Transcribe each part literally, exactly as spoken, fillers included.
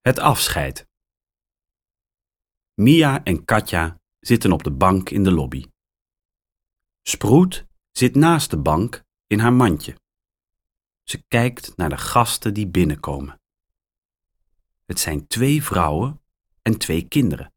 Het afscheid. Mia en Katja zitten op de bank in de lobby. Sproet zit naast de bank in haar mandje. Ze kijkt naar de gasten die binnenkomen. Het zijn twee vrouwen en twee kinderen.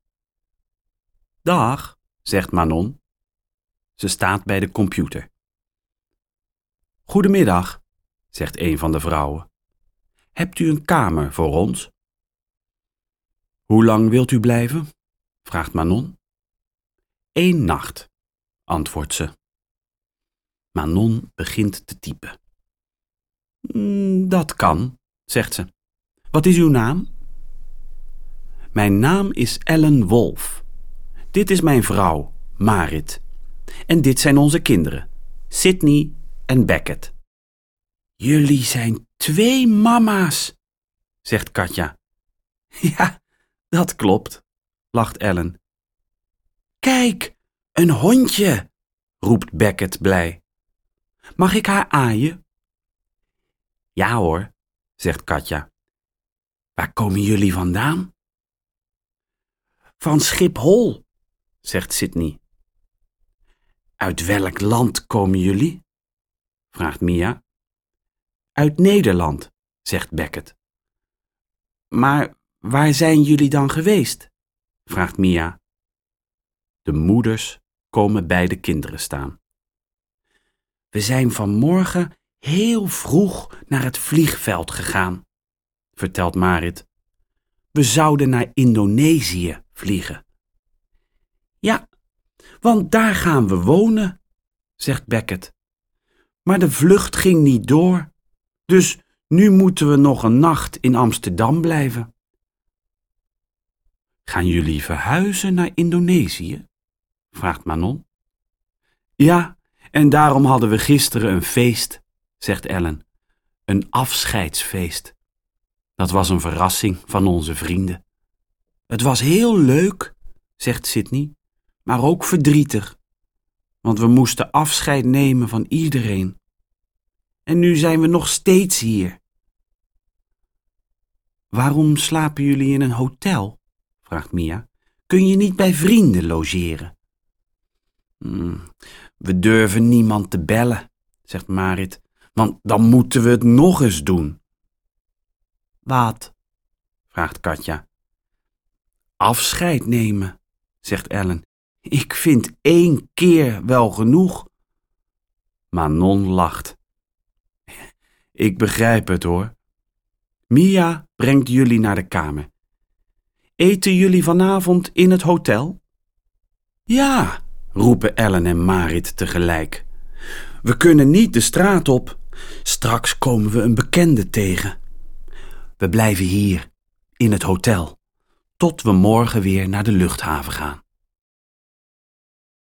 Dag, zegt Manon. Ze staat bij de computer. Goedemiddag, zegt een van de vrouwen. Hebt u een kamer voor ons? Hoe lang wilt u blijven? Vraagt Manon. Eén nacht, antwoordt ze. Manon begint te typen. Mm, dat kan, zegt ze. Wat is uw naam? Mijn naam is Ellen Wolf. Dit is mijn vrouw, Marit. En dit zijn onze kinderen, Sydney en Beckett. Jullie zijn twee mama's, zegt Katja. Ja, dat klopt, lacht Ellen. Kijk, een hondje, roept Beckett blij. Mag ik haar aaien? Ja hoor, zegt Katja. Waar komen jullie vandaan? Van Schiphol, zegt Sydney. Uit welk land komen jullie? Vraagt Mia. Uit Nederland, zegt Beckett. Maar waar zijn jullie dan geweest? Vraagt Mia. De moeders komen bij de kinderen staan. We zijn vanmorgen heel vroeg naar het vliegveld gegaan, vertelt Marit. We zouden naar Indonesië vliegen. Ja, want daar gaan we wonen, zegt Beckett. Maar de vlucht ging niet door, dus nu moeten we nog een nacht in Amsterdam blijven. Gaan jullie verhuizen naar Indonesië? Vraagt Manon. Ja, en daarom hadden we gisteren een feest, zegt Ellen. Een afscheidsfeest. Dat was een verrassing van onze vrienden. Het was heel leuk, zegt Sydney, maar ook verdrietig. Want we moesten afscheid nemen van iedereen. En nu zijn we nog steeds hier. Waarom slapen jullie in een hotel? Vraagt Mia. Kun je niet bij vrienden logeren? Hmm, we durven niemand te bellen, zegt Marit, want dan moeten we het nog eens doen. Wat? Vraagt Katja. Afscheid nemen, zegt Ellen. Ik vind één keer wel genoeg. Manon lacht. Ik begrijp het hoor. Mia brengt jullie naar de kamer. Eten jullie vanavond in het hotel? Ja, roepen Ellen en Marit tegelijk. We kunnen niet de straat op. Straks komen we een bekende tegen. We blijven hier, in het hotel, tot we morgen weer naar de luchthaven gaan.